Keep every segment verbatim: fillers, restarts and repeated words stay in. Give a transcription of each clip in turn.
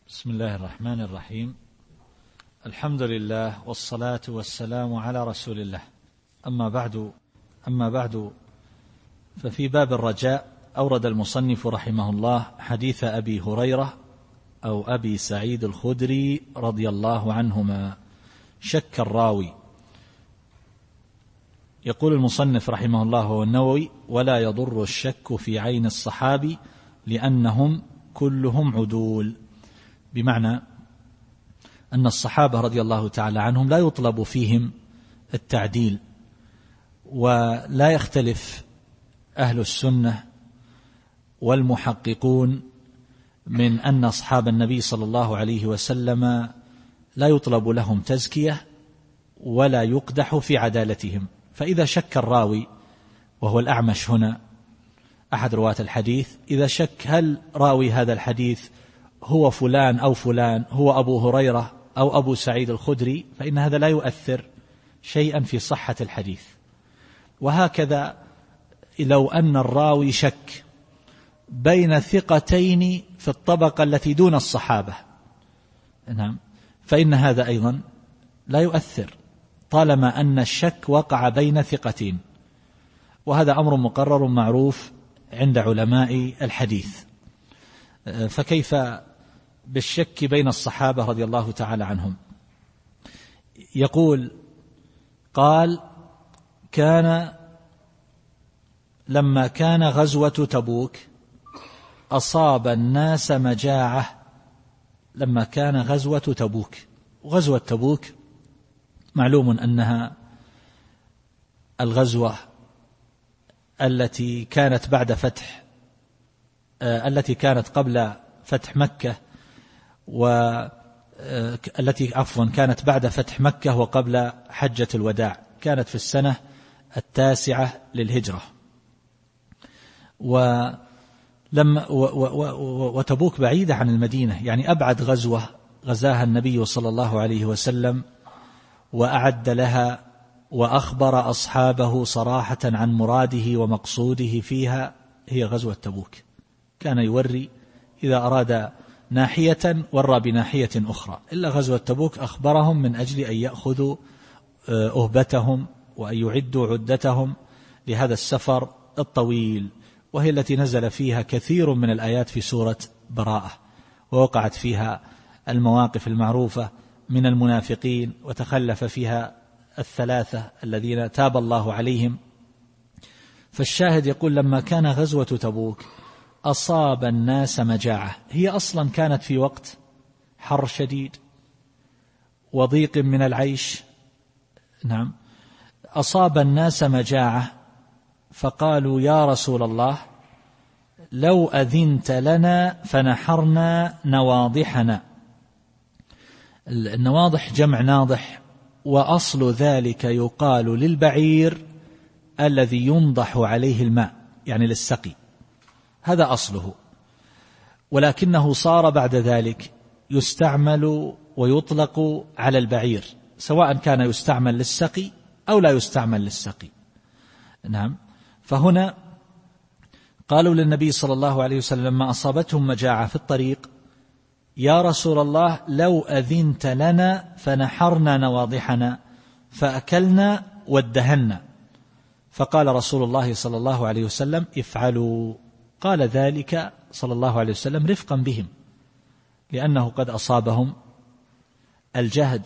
بسم الله الرحمن الرحيم. الحمد لله والصلاة والسلام على رسول الله. أما بعد أما بعد ففي باب الرجاء أورد المصنف رحمه الله حديث أبي هريرة أو أبي سعيد الخدري رضي الله عنهما. شك الراوي. يقول المصنف رحمه الله والنووي: ولا يضر الشك في عين الصحابي لأنهم كلهم عدول، بمعنى أن الصحابة رضي الله تعالى عنهم لا يطلب فيهم التعديل، ولا يختلف أهل السنة والمحققون من أن أصحاب النبي صلى الله عليه وسلم لا يطلب لهم تزكية ولا يقدح في عدالتهم. فإذا شك الراوي، وهو الأعمش هنا أحد رواة الحديث، إذا شك هل راوي هذا الحديث هو فلان أو فلان، هو أبو هريرة أو أبو سعيد الخدري، فإن هذا لا يؤثر شيئا في صحة الحديث. وهكذا لو أن الراوي شك بين ثقتين في الطبقة التي دون الصحابة، نعم، فإن هذا أيضا لا يؤثر طالما أن الشك وقع بين ثقتين، وهذا أمر مقرر معروف عند علماء الحديث. فكيف بالشك بين الصحابة رضي الله تعالى عنهم؟ يقول: قال: كان لما كان غزوة تبوك أصاب الناس مجاعة. لما كان غزوة تبوك، وغزوة تبوك معلوم أنها الغزوة التي كانت بعد فتح التي كانت قبل فتح مكة، والتي عفوا كانت بعد فتح مكة وقبل حجة الوداع، كانت في السنة التاسعة للهجرة. ولما وتبوك بعيدة عن المدينة، يعني أبعد غزوة غزاها النبي صلى الله عليه وسلم وأعد لها وأخبر أصحابه صراحة عن مراده ومقصوده فيها هي غزوة تبوك. كان يوري إذا أراد ناحية ورى بناحية أخرى، إلا غزوة تبوك أخبرهم من أجل أن يأخذوا أهبتهم وأن يعدوا عدتهم لهذا السفر الطويل، وهي التي نزل فيها كثير من الآيات في سورة براءة، ووقعت فيها المواقف المعروفة من المنافقين، وتخلف فيها الثلاثة الذين تاب الله عليهم. فالشاهد يقول: لما كان غزوة تبوك أصاب الناس مجاعة. هي أصلا كانت في وقت حر شديد وضيق من العيش، نعم. أصاب الناس مجاعة فقالوا: يا رسول الله، لو أذنت لنا فنحرنا نواضحنا. النواضح جمع ناضح، وأصل ذلك يقال للبعير الذي ينضح عليه الماء، يعني للسقي، هذا أصله، ولكنه صار بعد ذلك يستعمل ويطلق على البعير، سواء كان يستعمل للسقي أو لا يستعمل للسقي، نعم. فهنا قالوا للنبي صلى الله عليه وسلم لما أصابتهم مجاعة في الطريق: يا رسول الله، لو أذنت لنا فنحرنا نواضحنا فأكلنا وادهنا. فقال رسول الله صلى الله عليه وسلم: افعلوا. قال ذلك صلى الله عليه وسلم رفقا بهم، لأنه قد أصابهم الجهد.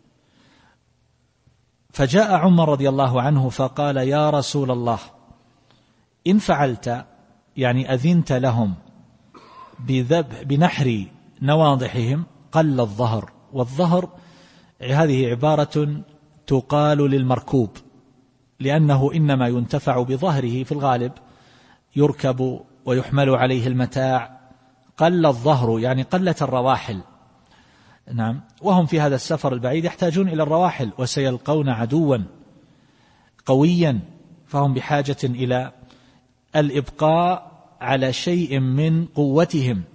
فجاء عمر رضي الله عنه فقال: يا رسول الله، إن فعلت، يعني أذنت لهم بذبح بنحر نواضحهم، قل الظهر. والظهر هذه عبارة تقال للمركوب، لأنه إنما ينتفع بظهره في الغالب، يركب ويحمل عليه المتاع. قل الظهر يعني قلت الرواحل، نعم. وهم في هذا السفر البعيد يحتاجون إلى الرواحل، وسيلقون عدوا قويا، فهم بحاجة إلى الإبقاء على شيء من قوتهم.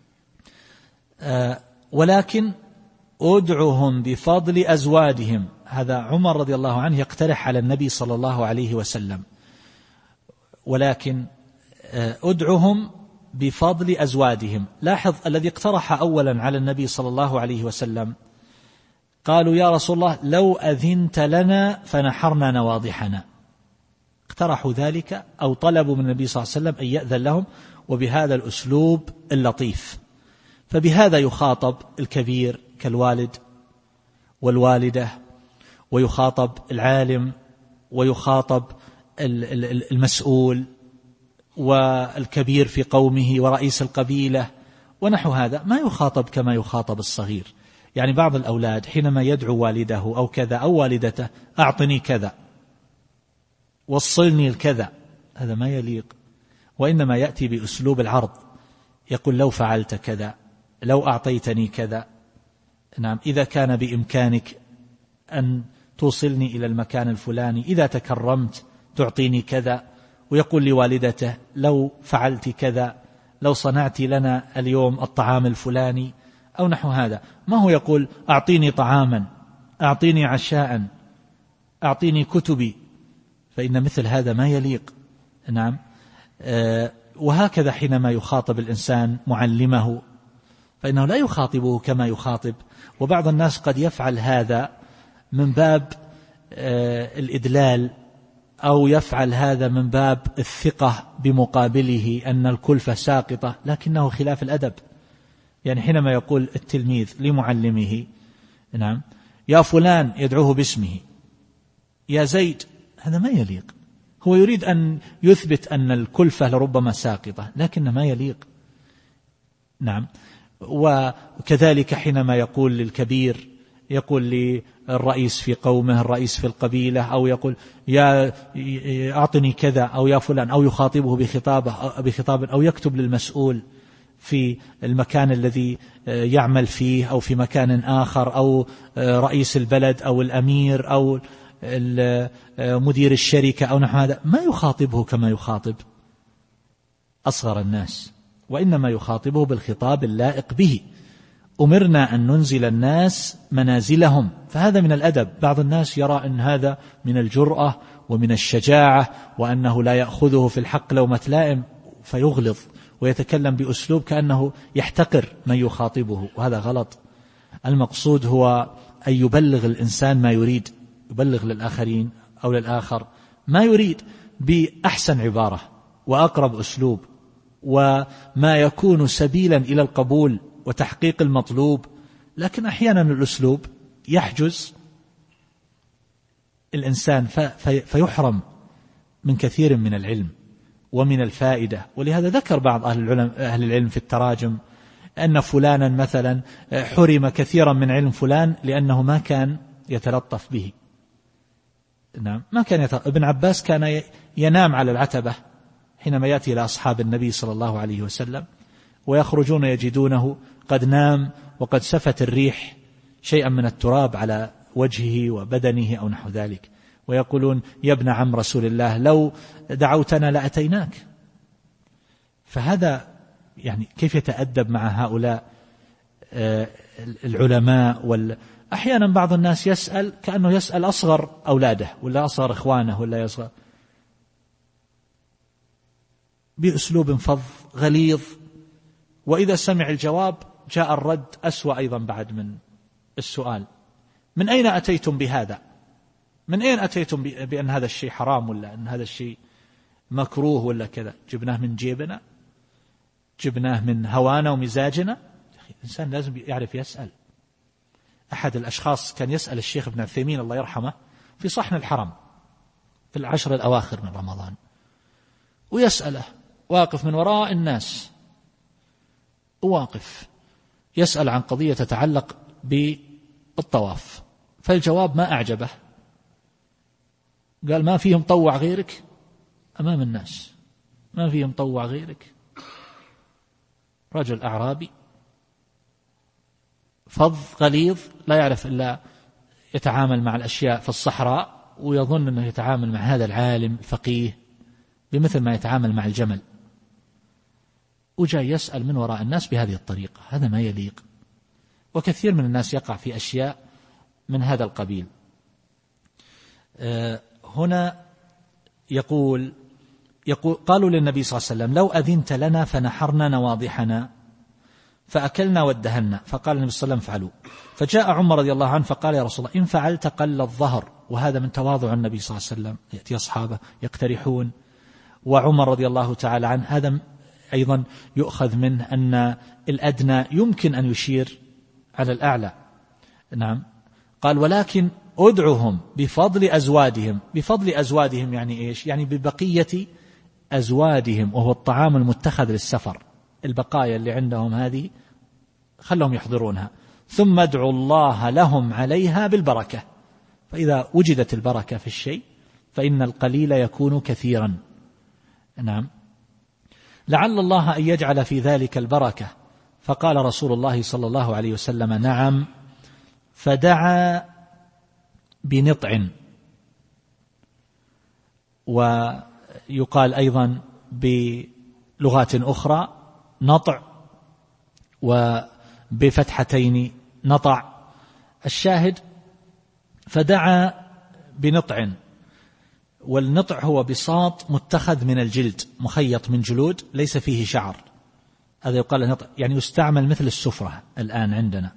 آه ولكن أدعهم بفضل أزوادهم. هذا عمر رضي الله عنه يقترح على النبي صلى الله عليه وسلم، ولكن أدعهم بفضل أزواجهم. لاحظ الذي اقترح أولا على النبي صلى الله عليه وسلم قالوا يا رسول الله لو أذنت لنا فنحرنا نواضحنا، اقترحوا ذلك أو طلبوا من النبي صلى الله عليه وسلم أن يأذن لهم، وبهذا الأسلوب اللطيف. فبهذا يخاطب الكبير كالوالد والوالدة، ويخاطب العالم، ويخاطب المسؤول والكبير في قومه ورئيس القبيلة ونحو هذا. ما يخاطب كما يخاطب الصغير. يعني بعض الأولاد حينما يدعو والده أو كذا أو والدته أعطني كذا، وصلني الكذا، هذا ما يليق، وإنما يأتي بأسلوب العرض، يقول لو فعلت كذا، لو أعطيتني كذا، نعم، إذا كان بإمكانك أن توصلني إلى المكان الفلاني، إذا تكرمت تعطيني كذا. ويقول لوالدته لو فعلت كذا، لو صنعت لنا اليوم الطعام الفلاني أو نحو هذا. ما هو يقول أعطيني طعاما، أعطيني عشاء، أعطيني كتبي، فإن مثل هذا ما يليق. نعم. أه وهكذا حينما يخاطب الإنسان معلمه فإنه لا يخاطبه كما يخاطب. وبعض الناس قد يفعل هذا من باب أه الإدلال، أو يفعل هذا من باب الثقة بمقابله أن الكلفة ساقطة، لكنه خلاف الأدب. يعني حينما يقول التلميذ لمعلمه نعم يا فلان، يدعوه باسمه، يا زيد، هذا ما يليق. هو يريد أن يثبت أن الكلفة لربما ساقطة، لكن ما يليق. نعم. وكذلك حينما يقول للكبير، يقول للرئيس في قومه، الرئيس في القبيلة، أو يقول يا أعطني كذا، أو يا فلان، أو يخاطبه بخطابه أو بخطاب، أو يكتب للمسؤول في المكان الذي يعمل فيه أو في مكان آخر، أو رئيس البلد أو الأمير أو مدير الشركة أو نحو هذا. ما يخاطبه كما يخاطب أصغر الناس، وإنما يخاطبه بالخطاب اللائق به. أمرنا أن ننزل الناس منازلهم، فهذا من الأدب. بعض الناس يرى أن هذا من الجرأة ومن الشجاعة، وأنه لا يأخذه في الحق لومة لائم، فيغلظ ويتكلم بأسلوب كأنه يحتقر من يخاطبه، وهذا غلط. المقصود هو أن يبلغ الإنسان ما يريد، يبلغ للآخرين أو للآخر ما يريد بأحسن عبارة وأقرب أسلوب، وما يكون سبيلا إلى القبول وتحقيق المطلوب. لكن أحيانا الأسلوب يحجز الإنسان فيحرم من كثير من العلم ومن الفائدة. ولهذا ذكر بعض أهل العلم, أهل العلم في التراجم أن فلانا مثلا حرم كثيرا من علم فلان لأنه ما كان يتلطف به. نعم، ما كان يتلطف. ابن عباس كان ينام على العتبة حينما يأتي إلى أصحاب النبي صلى الله عليه وسلم، ويخرجون يجدونه قد نام وقد سفت الريح شيئا من التراب على وجهه وبدنه أو نحو ذلك، ويقولون يا ابن عم رسول الله لو دعوتنا لأتيناك. فهذا يعني كيف يتأدب مع هؤلاء العلماء. وأحيانا بعض الناس يسأل كأنه يسأل أصغر أولاده ولا أصغر إخوانه ولا يصغر، بأسلوب فظ غليظ، وإذا سمع الجواب جاء الرد أسوأ أيضا بعد من السؤال. من أين أتيتم بهذا؟ من أين أتيتم بأن هذا الشيء حرام ولا أن هذا الشيء مكروه ولا كذا؟ جبناه من جيبنا؟ جبناه من هوانا ومزاجنا؟ الإنسان لازم يعرف يسأل. أحد الأشخاص كان يسأل الشيخ ابن عثيمين الله يرحمه في صحن الحرم في العشر الأواخر من رمضان، ويسأله واقف من وراء الناس، واقف يسأل عن قضية تتعلق بالطواف، فالجواب ما أعجبه، قال ما فيهم طوع غيرك أمام الناس، ما فيهم طوع غيرك. رجل أعرابي فظ غليظ لا يعرف إلا يتعامل مع الأشياء في الصحراء، ويظن أنه يتعامل مع هذا العالم الفقيه بمثل ما يتعامل مع الجمل، وجاء يسأل من وراء الناس بهذه الطريقة. هذا ما يليق. وكثير من الناس يقع في أشياء من هذا القبيل. هنا يقول يقول قالوا للنبي صلى الله عليه وسلم لو أذنت لنا فنحرنا نواضحنا فأكلنا وادهنا، فقال النبي صلى الله عليه وسلم فعلوا. فجاء عمر رضي الله عنه فقال يا رسول الله إن فعلت قل الظهر، وهذا من تواضع النبي صلى الله عليه وسلم، يأتي أصحابه يقترحون. وعمر رضي الله تعالى عنه هذا أيضا يؤخذ منه أن الأدنى يمكن أن يشير على الأعلى. نعم. قال ولكن أدعهم بفضل أزوادهم. بفضل أزوادهم يعني إيش؟ يعني ببقية أزوادهم، وهو الطعام المتخذ للسفر، البقايا اللي عندهم هذه خلهم يحضرونها، ثم ادعوا الله لهم عليها بالبركة. فإذا وجدت البركة في الشيء فإن القليل يكون كثيرا. نعم. لعل الله أن يجعل في ذلك البركة. فقال رسول الله صلى الله عليه وسلم نعم. فدعا بنطع، ويقال أيضا بلغات أخرى نطع وبفتحتين نطع. الشاهد فدعا بنطع، والنطع هو بساط متخذ من الجلد مخيط من جلود ليس فيه شعر، هذا يقال نطع، يعني يستعمل مثل السفرة الآن عندنا،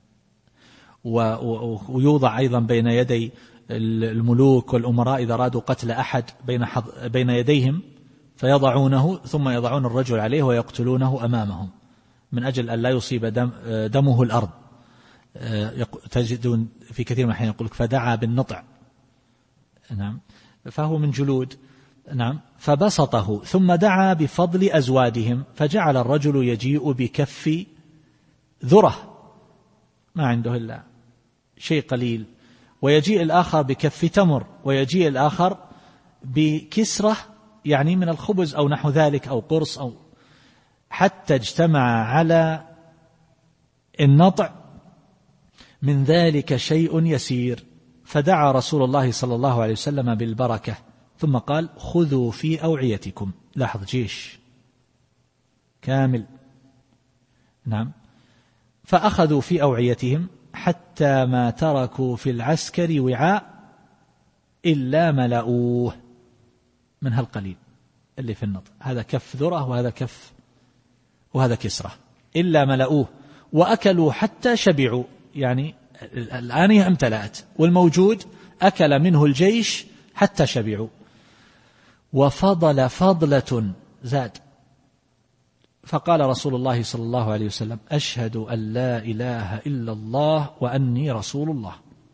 ويوضع أيضا بين يدي الملوك والأمراء إذا أرادوا قتل أحد بين, بين يديهم فيضعونه ثم يضعون الرجل عليه ويقتلونه أمامهم من أجل أن لا يصيب دم دمه الأرض. تجدون في كثير من الأحيان يقولك فدعا بالنطع. نعم. فهو من جلود. نعم. فبسطه ثم دعا بفضل أزوادهم، فجعل الرجل يجيء بكف ذرة ما عنده إلا شيء قليل، ويجيء الآخر بكف تمر، ويجيء الآخر بكسرة يعني من الخبز أو نحو ذلك أو قرص، أو حتى اجتمع على النطع من ذلك شيء يسير. فدعا رسول الله صلى الله عليه وسلم بالبركة ثم قال خذوا في أوعيتكم. لاحظ جيش كامل. نعم. فأخذوا في أوعيتهم حتى ما تركوا في العسكر وعاء إلا ملأوه من هالقليل اللي في النطع، هذا كف ذرة وهذا كف وهذا كسرة، إلا ملأوه وأكلوا حتى شبعوا، يعني الآنية امتلأت والموجود أكل منه الجيش حتى شبعوا. وفضل فضلة زاد، فقال رسول الله صلى الله عليه وسلم أشهد أن لا إله إلا الله وأني رسول الله،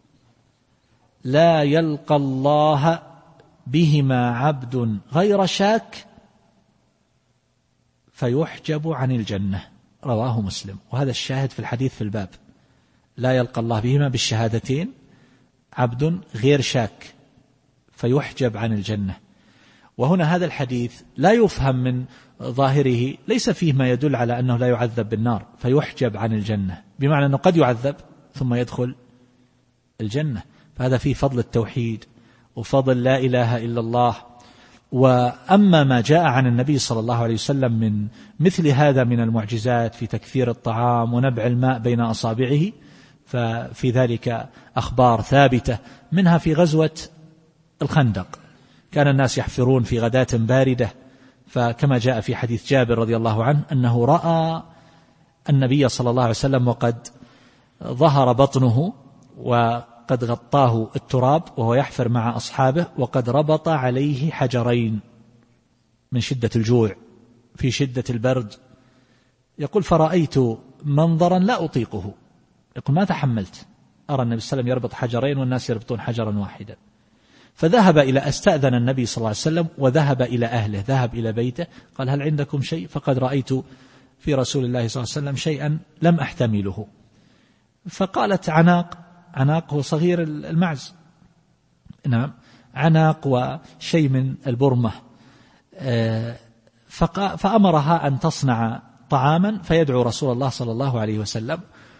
لا يلقى الله بهما عبد غير شاك فيحجب عن الجنة. رواه مسلم. وهذا الشاهد في الحديث في الباب، لا يلقى الله بهما بالشهادتين عبد غير شاك فيحجب عن الجنة. وهنا هذا الحديث لا يفهم من ظاهره، ليس فيه ما يدل على أنه لا يعذب بالنار، فيحجب عن الجنة بمعنى أنه قد يعذب ثم يدخل الجنة. فهذا فيه فضل التوحيد وفضل لا إله إلا الله. وأما ما جاء عن النبي صلى الله عليه وسلم من مثل هذا من المعجزات في تكثير الطعام ونبع الماء بين أصابعه، ففي ذلك أخبار ثابتة، منها في غزوة الخندق كان الناس يحفرون في غداة باردة، فكما جاء في حديث جابر رضي الله عنه أنه رأى النبي صلى الله عليه وسلم وقد ظهر بطنه وقد غطاه التراب وهو يحفر مع أصحابه، وقد ربط عليه حجرين من شدة الجوع في شدة البرد. يقول فرأيت منظرا لا أطيقه، يقول ما تحملت أرى النبي صلى الله عليه وسلم يربط حجرين والناس يربطون حجرا واحدا. فذهب إلى أستأذن النبي صلى الله عليه وسلم وذهب إلى أهله، ذهب إلى بيته، قال هل عندكم شيء؟ فقد رأيت في رسول الله صلى الله عليه وسلم شيئا لم أحتمله. فقالت عناق، عناق هو صغير المعز، نعم عناق وشيء من البرمة، فأمرها أن تصنع طعاما فيدعو رسول الله صلى الله عليه وسلم.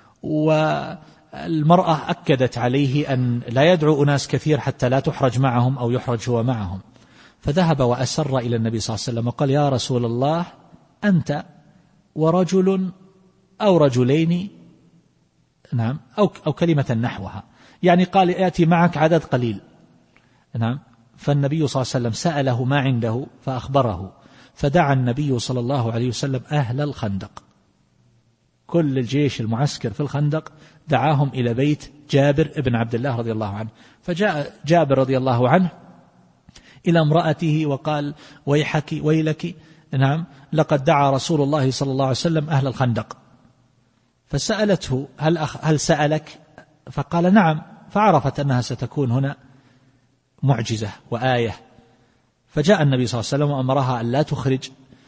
والمرأة أكدت عليه أن لا يدعو أناس كثير حتى لا تحرج معهم أو يحرج هو معهم. فذهب وأسر إلى النبي صلى الله عليه وسلم وقال يا رسول الله أنت ورجل أو رجلين، نعم أو, أو كلمة نحوها، يعني قال يأتي معك عدد قليل، نعم فالنبي صلى الله عليه وسلم سأله ما عنده فأخبره، فدعا النبي صلى الله عليه وسلم أهل الخندق، كل الجيش المعسكر في الخندق دعاهم إلى بيت جابر بن عبد الله رضي الله عنه. فجاء جابر رضي الله عنه إلى امرأته وقال: ويحك ويلك، نعم لقد دعا رسول الله صلى الله عليه وسلم أهل الخندق. فسألته: هل, أخ هل سألك؟ فقال: نعم. فعرفت أنها ستكون هنا معجزة وآية. فجاء النبي صلى الله عليه وسلم وأمرها أن لا تخرج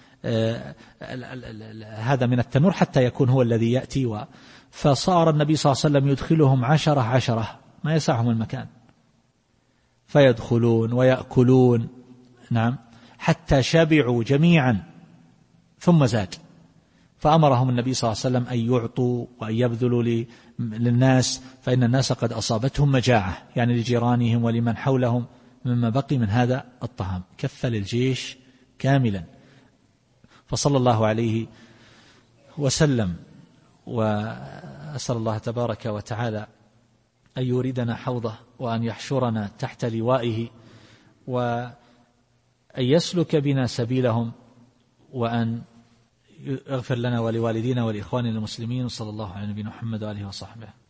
هذا من التنور حتى يكون هو الذي يأتي و فصار النبي صلى الله عليه وسلم يدخلهم عشرة عشرة، ما يسعهم المكان، فيدخلون ويأكلون، نعم حتى شبعوا جميعا، ثم زاد. فأمرهم النبي صلى الله عليه وسلم أن يعطوا وأن يبذلوا للناس، فإن الناس قد أصابتهم مجاعة، يعني لجيرانهم ولمن حولهم مما بقي من هذا الطعام. كفل الجيش كاملا. فصلى الله عليه وسلم. وأسأل الله تبارك وتعالى أن يوردنا حوضه، وأن يحشرنا تحت لوائه، وأن يسلك بنا سبيلهم، وأن يغفر لنا ولوالدينا ولإخواننا المسلمين. صلى الله على نبينا محمد وآله وصحبه.